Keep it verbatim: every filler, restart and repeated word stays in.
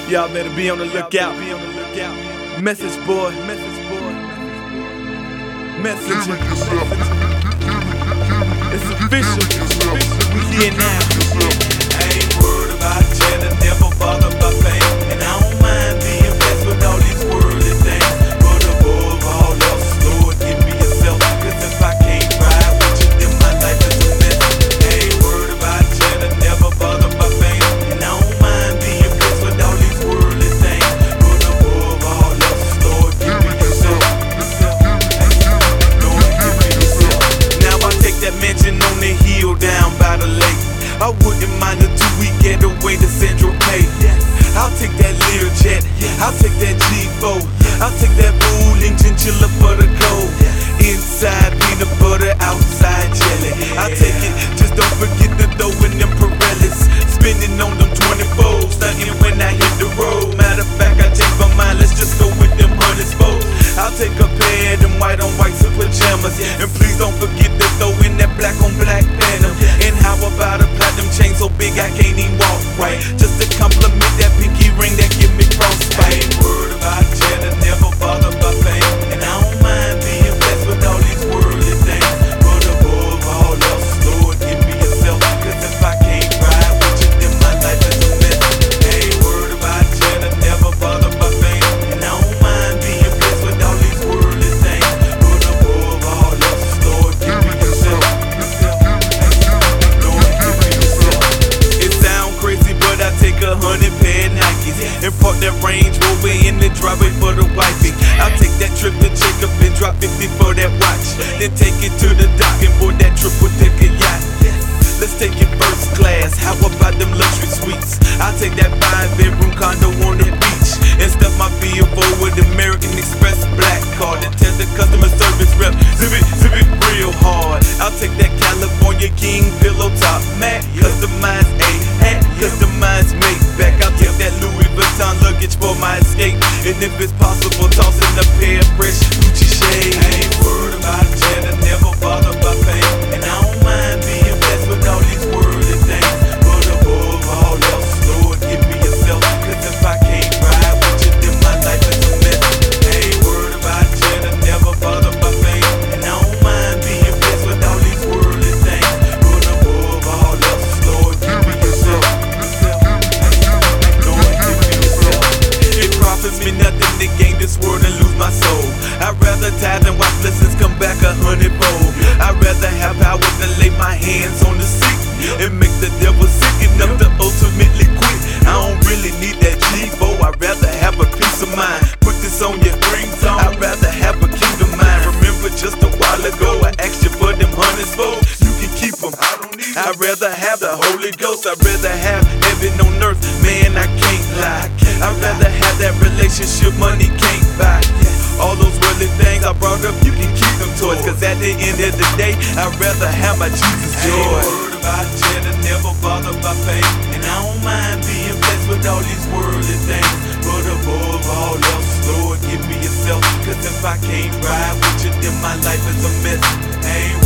Y'all better be on the lookout. Message boy, message boy, messenger. It's official. We here now. I ain't worried about cheddar, never bothered by fame, and I don't mind being blessed with all these worldly things. But above all else, Lord, give me yourself, 'cause if I can't ride with you, then my life is a mess. I ain't worried about cheddar, never bothered by fame, and I don't mind being blessed with all these worldly things. But above all else, Lord, give me yourself. Lord, give me yourself. Now I take that mansion on the hill down by the lake. I wouldn't mind a two-week getaway to Central Pay. I'll take that Learjet, I'll take that G four, I'll take that Booling chinchilla for the gold. Inside peanut butter, outside jelly. I'll take it, just don't forget the dough and them Pirellis. Spinning on them twenty-fours, stunting when I hit the road. Matter of fact, I changed my mind, let's just go with them hundreds foes. I'll take a pair of them white on white pajamas, and please don't forget to throw in that black on black phantom. And how about a platinum chain so big I can't even walk right, just to compliment that pinky ring that give me frostbite. I ain't worried about cheddar, never bothered by fame, and I don't mind being blessed with all these worldly things. But above all else, Lord, give me yourself, 'cause if I can't ride with you, then my life is a mess. I ain't worried about cheddar, never bothered by fame, and I don't mind being blessed with all these worldly things. But above all else, Lord, give me yourself. It sound crazy, but I take a hundred pair of Nikes and park that Range Rover in the driveway for the wifey. I'll take that trip to Jacob and drop fifty for that watch, then take it to the dock and board that triple decker yacht. Let's take it first class, how about them luxury suites? I'll take that five bedroom condo on the beach and stuff my V four with American Express black card and tell the customer service rep, zip it, zip it real hard. I'll take that California King pillow top mat, customized a hat, customized made back. I'll take that Louis Vuitton luggage for my escape, and if it's possible, toss in a pair of fresh Gucci shades. I ain't worried about cheddar, never bothered by fame, and I don't mind being blessed with all these worldly things. But above all else, Lord, give me yourself, 'cause if I can't ride with you, then my life is a mess. I ain't worried about cheddar, never bothered by fame, and I don't mind being blessed with all these worldly things. But above all else, Lord, give me yourself. Lord, give me yourself. It profits me nothing to gain this world and lose my soul. I'd rather tithe and watch blessings come back a hundredfold. I'd rather have power to lay my hands on the sick and make the devil sick enough to ultimately quit. I don't really need that G four, I'd rather have a peace of mind. Put this on your ringtone, I'd rather have a kingdom mind. Remember just a while ago I asked you for them hundreds fold, you can keep them, I don't need them. I'd rather have the Holy Ghost, I'd rather have heaven on earth, man I can't lie. I'd rather have that relationship money can't buy. All those worldly things I brought up, you can keep them toys, 'cause at the end of the day, I'd rather have my Jesus joy. I ain't worried about cheddar, never bothered by fame, and I don't mind being blessed with all these worldly things. But above all else, Lord, give me yourself, 'cause if I can't ride with you, then my life is a mess. I ain't